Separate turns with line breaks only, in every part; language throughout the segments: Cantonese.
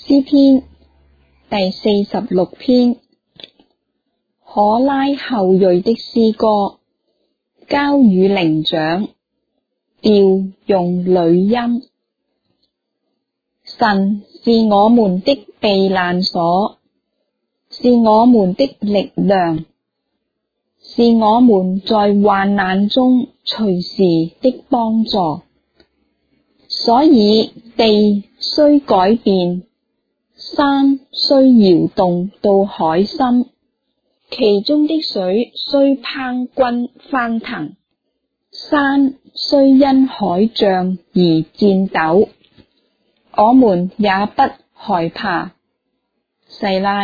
詩篇第46篇，可拉後裔的詩歌，交與伶長，調用女音。神是我們的避難所，是我們的力量，是我們在患難中隨時的幫助。所以地雖改變，山雖搖動到海心，其中的水雖匉訇翻騰，山雖因海漲而顫抖，我們也不害怕。細拉。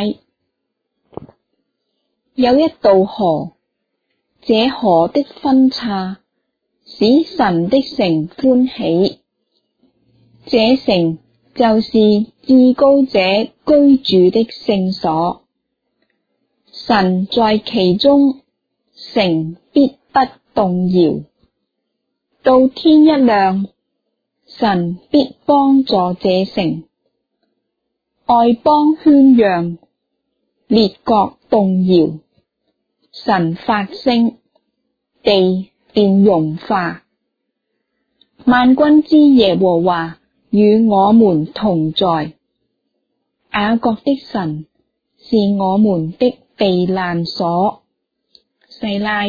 有一道河，這河的分岔使神的城歡喜，這城就是至高者居住的聖所，神在其中，城必不動搖。到天一亮，神必幫助這城。外邦喧嚷，列國動搖，神發聲，地便融化。萬軍之耶和華與我們同在，雅各的神是我們的避難所。細拉。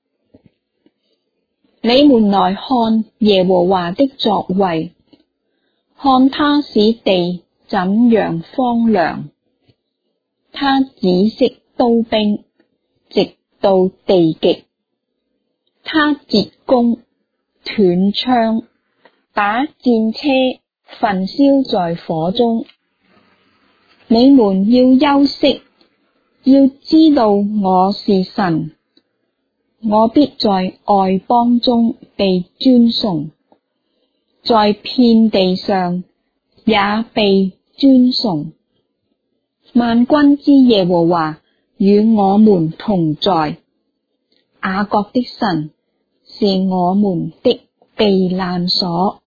你們來看耶和華的作為，看他使地怎樣荒涼，他止息刀兵，直到地極，他折弓斷槍，把戰車焚燒在火中。你們要休息，要知道我是神，我必在外邦中被尊崇，在遍地上也被尊崇。萬軍之耶和華與我們同在，雅各的神是我們的避難所。